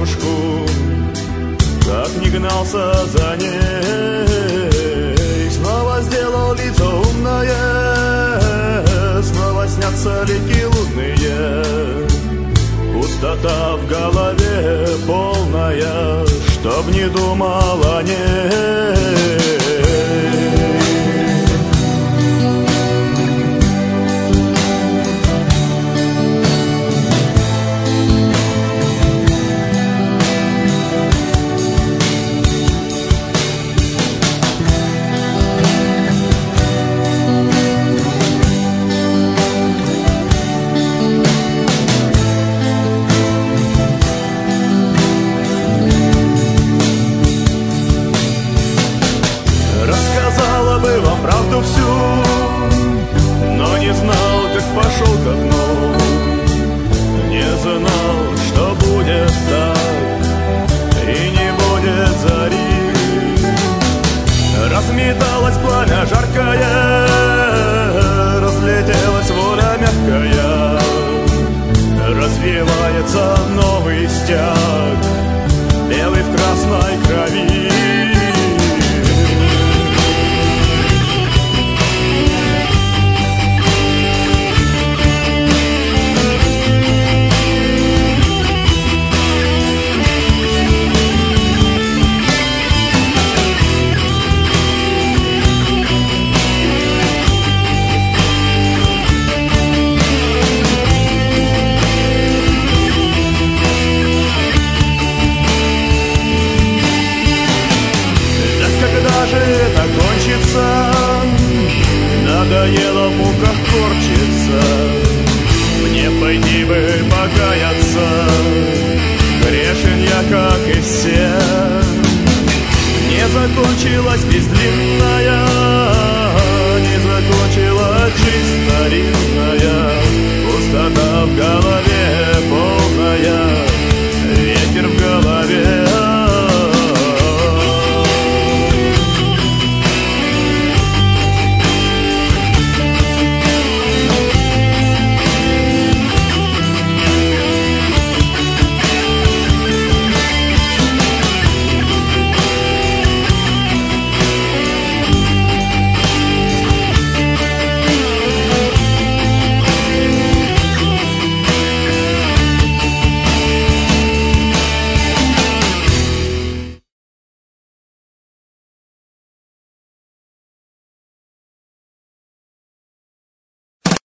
девушку, как не гнался за ней. Снова сделал лицо умное, снова снятся реки лунные. Пустота в голове полная, чтоб не думал о ней. Правду всю, но не знал, как пошел ко дну. Не знал, что будет так, и не будет зари. Разметалось пламя жаркое, разлетелась воля мягкая. Развивается новый стяг, белый в красной крови. Это кончится, надоело в муках корчиться. Мне пойти бы покаяться, грешен я, как и все. Не закончилась бездлинная